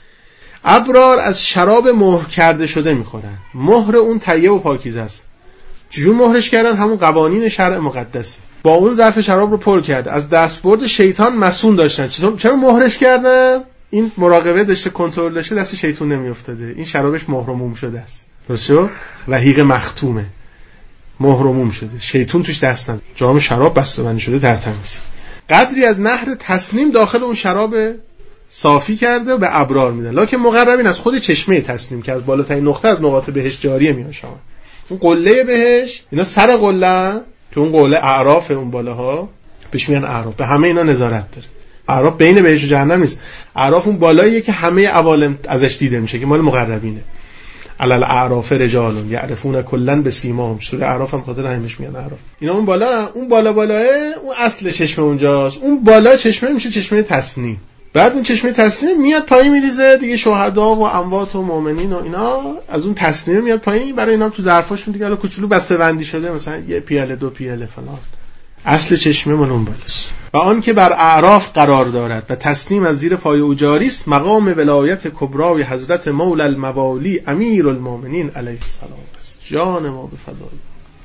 ابرار از شراب مهر کرده شده میخورن. مهر اون طیب و پاکیزه است. چجور مهرش کردن؟ همون قوانین شرع مقدسه. با اون ظرف شراب رو پر کرده، از دستبرد شیطان مسون داشتن. چرا مهرش کردن؟ این مراقبه داشته، کنترل داشته، دست شیطان نمیافتاده. این شرابش مهر و موم شده است. درسته؟ رحیق مختومه، مهر و موم شده، شیطان توش دست نداره، جام شراب بسته‌بندی شده در تمیز. قدری از نهر تسنیم داخل اون شراب صافی کرده و به ابرار میدن. لکن مقربین از خود چشمه تسنیم که از بالاترین نقطه از نقاط بهشت جاریه میان شما. اون قله بهشت، اینا سر قله، تو اون قله اعراف، اون بالاها بهش میگن اعراف، به همه اینا نظارت داره. اعراف بین بهشت و جهنم نیست، اعراف اون بالاییه که همه عوالم ازش دیده میشه که مال مقربینه. علل اعراف رجال یعرفون کلا بسیماهم، سوره اعراف هم خاطر همش میگن اعراف. اینا اون بالا، اون بالا بالاه، اون اصل چشمه اونجاست. اون بالا چشمه میشه چشمه تسنیم. بعد اون چشمه تسنیم میاد پایین میریزه دیگه، شهدا و اموات و مؤمنین و اینا از اون تسنیم میاد پایین، برای اینا تو ظرفاشون دیگه حالا کوچولو بسته‌بندی شده، مثلا یه پیاله دو پیاله فلان. اصل چشمه مال اون بالاست. و آن که بر اعراف قرار دارد و تسنیم از زیر پای او جاری است، مقام ولایت کبرای حضرت مولا الموالی امیر المؤمنین علیه السلام است. جان ما به فدای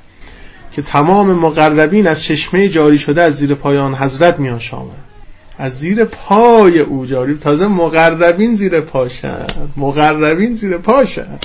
که تمام مقربین از چشمه جاری شده از زیر پای آن حضرت میآشامند. از زیر پای او جاری، تازه مقربین زیر پاشن، مقربین زیر پاشن،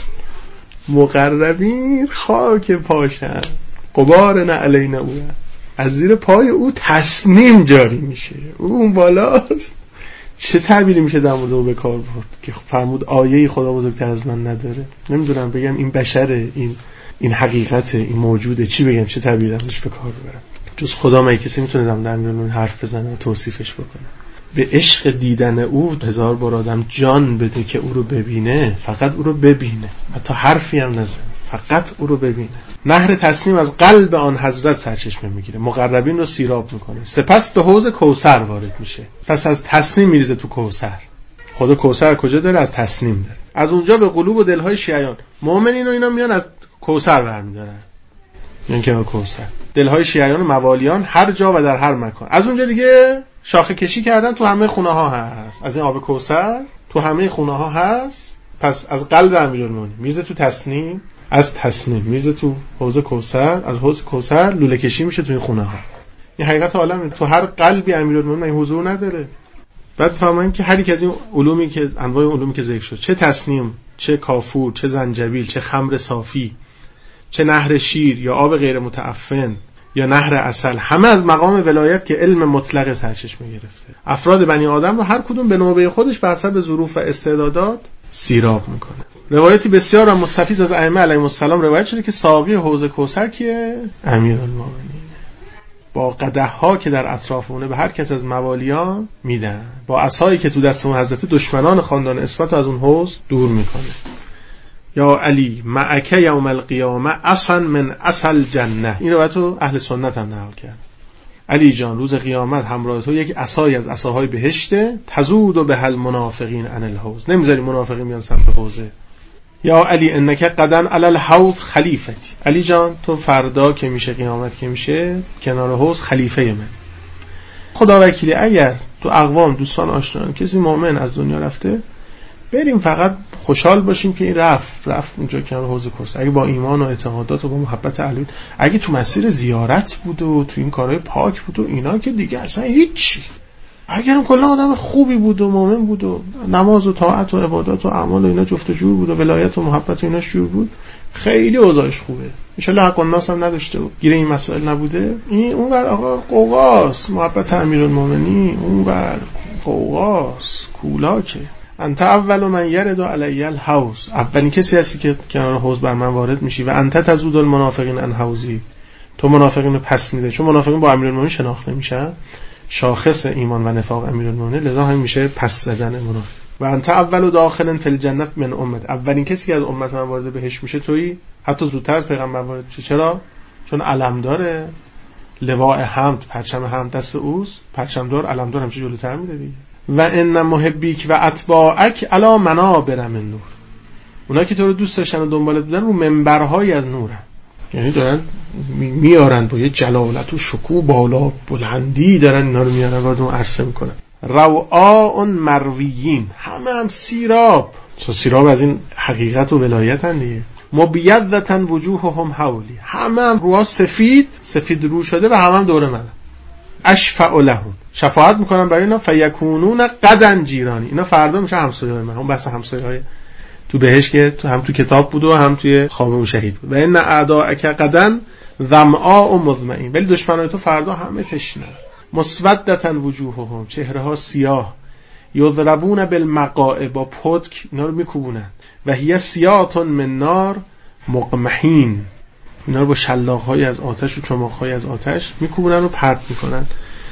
مقربین خاک پاشن، غبار نعلین او، از زیر پای او تسنیم جاری میشه. اون بالاست. چه تعبیری میشه در مورد او به کار برد که فرمود آیه خدا بزرگتر از من نداره؟ نمیدونم بگم این بشره، این این حقیقته، این موجوده، چی بگم، چه تعبیری ازش به کار ببرم؟ جز خدا من کسی میتونه در مورد حرف بزنه و توصیفش بکنه. به عشق دیدن او هزار بار آدم جان بده که او رو ببینه، فقط او رو ببینه، حتی حرفی هم نزنه، فقط او رو ببینه. نهر تسنیم از قلب آن حضرت سرچشمه میگیره، مقربین رو سیراب میکنه، سپس به حوض کوثر وارد میشه. پس از تسنیم میریزه تو کوثر. خود کوثر کجا داره؟ از تسنیم داره. از اونجا به قلوب و دلهای شیعیان مؤمنین و اینا میان از کوثر برمیدارن، میان که کوثر دلهای شیعیان و موالیان هر جا و در هر مکان. از اونجا دیگه شاخه کشی کردن، تو همه خونه ها هست، از این آب کوثر تو همه خونه ها هست. پس از قلب امیرالمومنین میزه تو تسنیم، از تسنیم میزه تو حوض کوثر، از حوض کوثر لوله کشی میشه تو این خونه ها. این حقیقت عالمه، تو هر قلبی امیرالمومنین حضور نداره. بعد فهمن که هر یک از این علومی که انواع علومی که ذکر شد، چه تسنیم، چه کافور، چه زنجبیل، چه خمر صافی، چه نهر شیر یا آب غیر متعفن یا نهر عسل، همه از مقام ولایت که علم مطلق سرچشمه گرفته. افراد بنی آدم رو هر کدوم به نوبه خودش به حسب ظروف و استعدادات سیراب میکنه. روایتی بسیار و مستفیض از ائمه علیهم السلام روایت شده که ساقی حوض کوثر کیه؟ امیرالمومنین. با قدح‌ها که در اطراف اونه به هر کس از موالیان میدن، با عصایی که تو دست اون حضرت دشمنان خاندان اسمت از اون حوض دور میکنه. یا علی معک یوم القیامه اصلا من اصل جنه. این روایت رو اهل سنت هم نقل کرد. علی جان روز قیامت همراه تو یک عصای از عصاهای بهشته، تزود به المنافقین عن الحوض، نمیذاری منافقین بیان سمت حوضه. یا علی انک قدن علی الحوض خلیفتی. علی جان تو فردا که میشه، قیامت که میشه، کنار حوض خلیفه من. خدا وکیلی اگر تو اقوام دوستان آشنایان کسی مؤمن از دنیا رفته، بریم فقط خوشحال باشیم که این رفت رفت اونجا کنار حوض کوثر. اگه با ایمان و اعتقادات و با محبت اهل، اگه تو مسیر زیارت بود و تو این کارهای پاک بود و اینا، که دیگه اصلا هیچی، اگرم کلا آدم خوبی بود و مؤمن بود و نماز و طاعت و عبادات و اعمال و اینا جفت و جور بود و ولایت و محبت و ایناش جور بود، خیلی اوضاعش خوبه، ان شاء الله حق الناس هم نداشته بود، گیر این مسائل نبوده. این اونور آقا قوقاس، محبت امیرالمومنین اونور قوقاس کولاکه. انت اول من یرد علی الحوض، اولین کسی هستی که کنار حوض بر من وارد میشی. و انت تزود المنافقین عن حوضی، تو منافقین رو پس میده، چون منافقین با امیرالمومنین شناخته میشن، شاخص ایمان و نفاق امیرالمومنین، لذا هم میشه پس زدن منافق. و انت اول داخل فی الجنه من امت، اولین کسی که از امت من وارد بهش میشه تویی، حتی زودتر از پیغمبر وارد میشه. چرا؟ چون علم داره، لواء حمد، پرچم حمد دست اوست، پرچمدار علمدار همیشه جلوتر میره دیگه. و ان محبیک و اتباعک علی منابر من نور، اونایی که تو رو دوست داشتن و دنبالت بودن رو منبرهای از نورن، یعنی دارن میارن با یه جلالت و شکوه بالا بلندی دارن اینا رو میارن وارد اون عرصه میکنن. رواء مرویین، همه هم سیراب، تو سیراب از این حقیقت و ولایتن دیگه. مبیضة وجوههم حولی، همه هم روها سفید سفید رو شده و همه هم دور منن. اشفع لهم، شفاعت میکنن برای اینا. فیکونون غدا جیرانی، اینا فردا میشه همسایه‌های من. اون بحث همسایه‌های تو بهشت که تو هم تو کتاب بود و هم توی خواب اون شهید بود. و ان اعداءک غدا ظمآ و مظمئین، ولی دشمنای تو فردا همه تشنه. مسودة وجوههم، چهره ها سیاه. یضربون بالمقاع، با پتک اینا رو میکوبونن. و هی سیات من نار مقمحین، اینا رو با شلاق‌های از آتش و چماق‌های از آتش میکوبونن و پرت میکنن.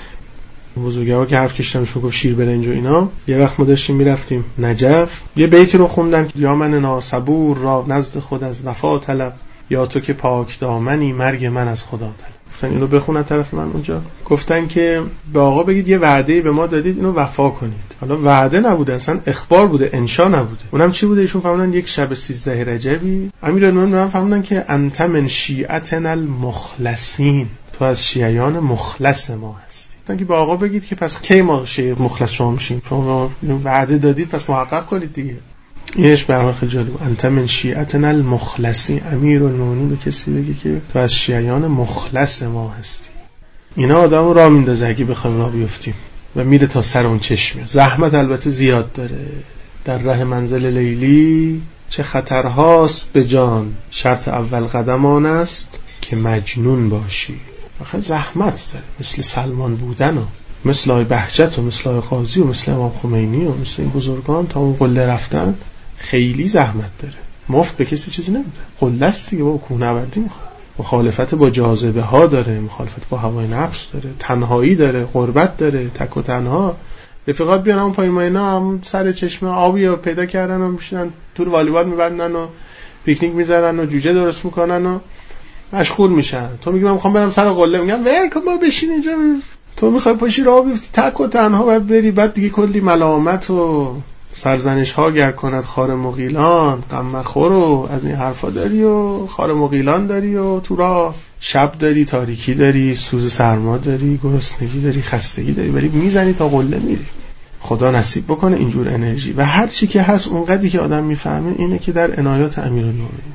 بزرگوار که حرف کشیدنشون گفت شیر برنج و اینا. یه وقت ما داشتیم میرفتیم نجف، یه بیتی رو خوندن که یا من ناصبور را نزد خود از وفا طلب، یا تو که پاک دامنی مرگ من از خدا طلب. گفتن اینو بخونن طرف من اونجا، گفتن که به آقا بگید یه وعده به ما دادید اینو وفا کنید. حالا وعده نبوده، اصلا اخبار بوده، انشا نبوده. اونم چی بوده؟ ایشون فهمیدن یک شب سیزده رجبی امیرالمومنین فهمیدن که انت من شیعتنا المخلصین، تو از شیعیان مخلص ما هستی. گفتن که به آقا بگید که پس کی ما شیعه مخلص شما میشیم، شما وعده دادید پس محقق کنید دیگه. اینش به هر حال خیلی جالب. انت من شیعتنا المخلصین، امیرالمومنین به کسی بگه که تو از شیعیان مخلص ما هستی. اینا آدمو راه میندازه اگه بخوایم راه بیفتیم و میره تا سر اون چشمه. زحمت البته زیاد داره. در ره منزل لیلی چه خطرهاست به جان، شرط اول قدم آن است که مجنون باشی. آخه زحمت داره، مثل سلمان بودن و مثل آقای بهجت و مثل آقای قاضی و مثل امام خمینی و مثل این بزرگان تا اون قله رفتن خیلی زحمت داره. مفت به کسی چیزی نمیده، قله است دیگه، با کوهنوردی میخواد، مخالفت با جاذبه ها داره، مخالفت با هوای نفس داره، تنهایی داره، غربت داره، تک و تنها. رفیقات بیان اون پای ما اینا هم سر چشمه آبی رو پیدا کردن و میشن تو والیبال میبندن و پیکنیک میزنن و جوجه درست میکنن و مشغول میشن. تو میگی من میخوام برم سر قله، میگم ول ما بشین اینجا. تو میخوای پاشی راه بیفتی تک و تنها بعد بری، بعد دیگه کلی ملامت و سرزنش ها گر کند خار مغیلان، غم مخور و از این حرفا داری و خار مغیلان داری و تو راه شب داری، تاریکی داری، سوز سرما داری، گرسنگی داری، خستگی داری، ولی میزنی تا قله میری. خدا نصیب بکنه اینجور انرژی. و هر چی که هست اونقدری که آدم میفهمه اینه که در عنایات امیرالمومنین.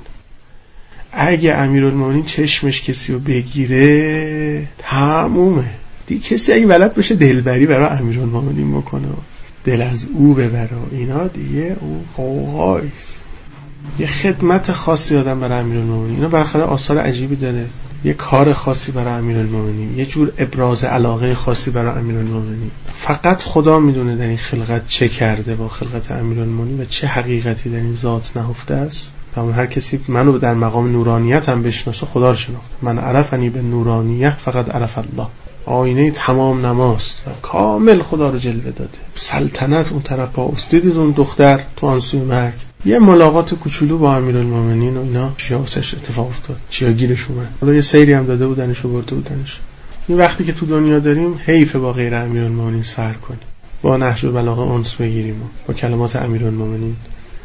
اگه امیرالمومنین چشمش کسی رو بگیره تمومه دیگه. کسی اگه بلد باشه دلبری برای امیرالمومنین بکنه، دل از او ببره اینا، دیگه اون قوقایی است. یه خدمت خاصی آدم برای امیرالمومنین، اینا بالاخره آثار عجیبی داره. یه کار خاصی برای امیرالمومنین، یه جور ابراز علاقه خاصی برای امیرالمومنین. فقط خدا میدونه در این خلقت چه کرده با خلقت امیرالمومنین و چه حقیقتی در این ذات نهفته است. اما هر کسی منو در مقام نورانیت هم بشناسه خدا رو شناخته. من عرفنی به نورانیه فقط عرف الله. آینه تمام نماست، کامل خدا رو جلوه داده. سلطنت اون طرف با استیدیز اون دختر تو آن سوی مرگ. یه ملاقات کوچولو با امیرالمومنین و اینا چیاسش اتفاق افتاد، چیا گیرش اومد. حالا یه سیری هم داده بودنش و برده بودنش. این وقتی که تو دنیا داریم حیفه با غیر امیرالمومنین سر کنیم، با نهج البلاغه انس بگیریم و با کلمات امیرالمومنین.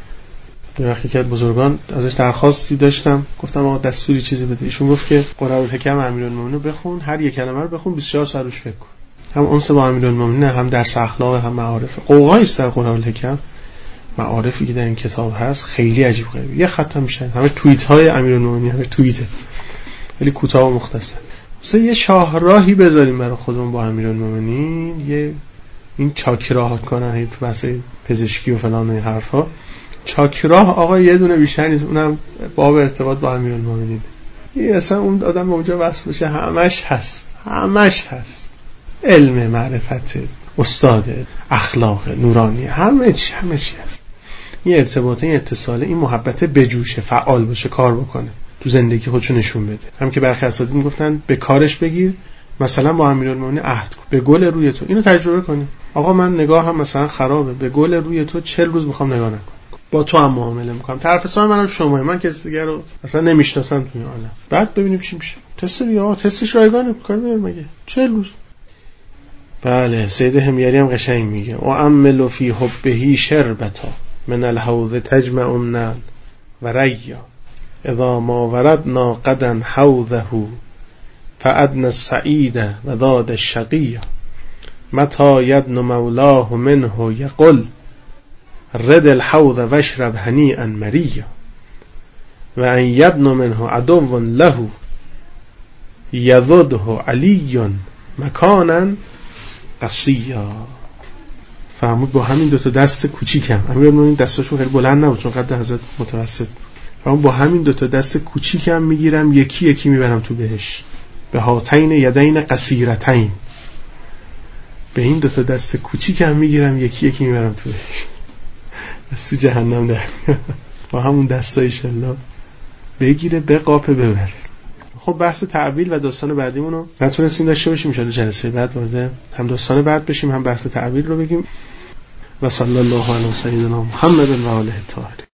یه وقتی که بزرگان ازش درخواستی داشتم، گفتم آقا دستوری چیزی بده. ایشون گفت که قرآن‌الحکم امیرالمومنین رو بخون، هر یک کلمه رو بخون بیست و چهار ساعت روش فکر کن. هم انس با امیرالمومنین، هم درس اخلاق، هم معارف. قوقایی است در قرآن‌الحکم. معارفی که در این کتاب هست خیلی عجیب غریبه. یه خط هم میشه، همه توییت های امیرالمومنین، همه توییته ولی کوتاه و مختصر. مثلا یه شاهراهی بذاریم برای خودمون با امیرالمومنین، یه این چاکراه کنن تو بحث پزشکی و فلان و این حرفا. چاکراه آقا یه دونه بیشتر نیست، اونم باب ارتباط با امیرالمومنین. این اصلا اون آدم به اونجا وصل بشه همش هست، همش هست، علم، معرفت، استاد، اخلاق نورانی، همه چی همه چی هست. این ارتباطه، این اتصاله، این محبت بجوشه، فعال باشه، کار بکنه، تو زندگی خودشو نشون بده. هم که برخی اساتید میگفتن به کارش بگیر، مثلا با امیرالمومنین عهد کن به گل روی تو اینو تجربه کنی. آقا من نگاه هم مثلا خرابه، به گل روی تو چهل روز میخوام نگاه نکنم، با تو هم معامله میکنم، طرف سام منم شما، من کسی دیگه رو اصلا نمیشناسم تو این عالم، بعد ببینیم چی میشه. تست یا تستش رایگانه، کار نمیره مگه چهل روز. بله سید همیاری هم قشنگ میگه و عملو فی حبه شربتا من الحوض تجمع النل و ریا اذا ما وردنا قدا حوضه فأدنى السعید و ذاد الشقی متى یدن مولاه منه یقل رد الحوض واشرب هنیئا مریا و ان یدن منه عدو له یذده علی مکانا قصیا. فرمود با همین دوتا دست کوچیکم، امیرالمومنین دستاشون خیلی بلند نبود چون قد حضرت متوسط، فرمود با همین دوتا دست کوچیکم میگیرم یکی یکی میبرم تو بهش، به هاتین یدین قصیرتین، به این دوتا دست کوچیکم میگیرم یکی یکی میبرم تو بهش، از تو جهنم در با همون دستای انشالله بگیره به قاپه ببره. خب بحث تعویل و داستان بعدیمون رو نتونستیم داشته باشیم، ان جلسه بعد وارد هم داستان بعد بشیم هم بحث تعویل رو بگیم. و صلی الله علی سیدنا محمد و آله الطاهرین.